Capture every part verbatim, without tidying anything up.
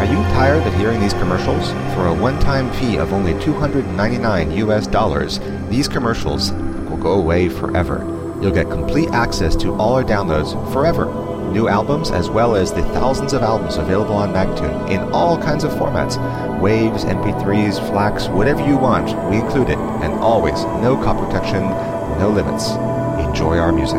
Are you tired of hearing these commercials? For a one-time fee of only two hundred ninety-nine U S dollars, these commercials will go away forever. You'll get complete access to all our downloads forever. New albums as well as the thousands of albums available on Magnatune in all kinds of formats. Waves, M P threes, FLACs, whatever you want, we include it. And always, no copy protection, no limits. Enjoy our music.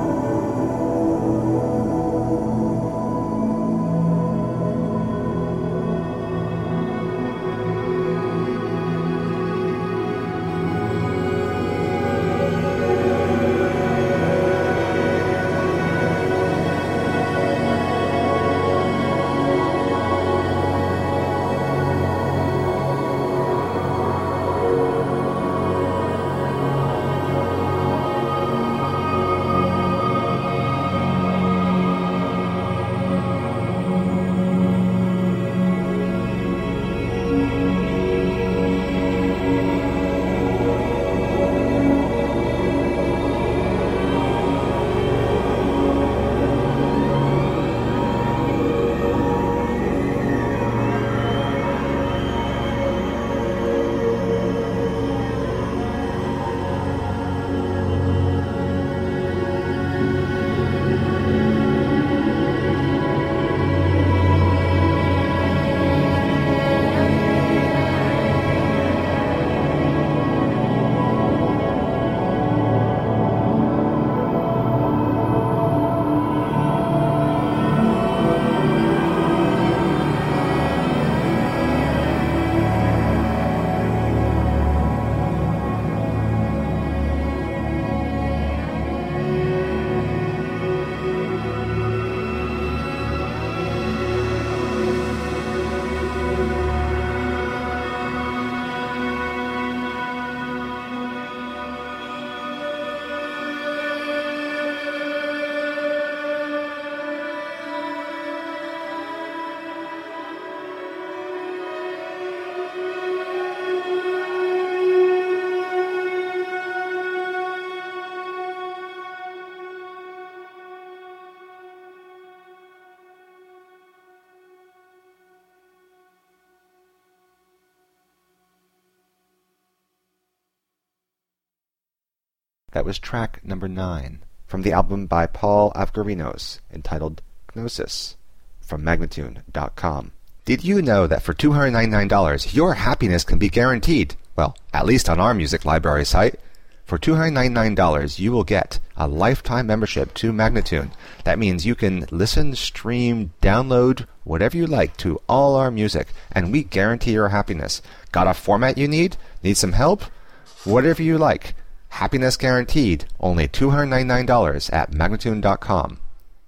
That was track number nine from the album by Paul Avgarinos entitled Gnosis from Magnatune dot com. Did you know that for two hundred ninety-nine dollars your happiness can be guaranteed? Well, at least on our music library site. For two hundred ninety-nine dollars you will get a lifetime membership to Magnatune. That means you can listen, stream, download, whatever you like to all our music, and we guarantee your happiness. Got a format you need? Need some help? Whatever you like. Happiness guaranteed. Only two hundred ninety-nine dollars at Magnatune dot com.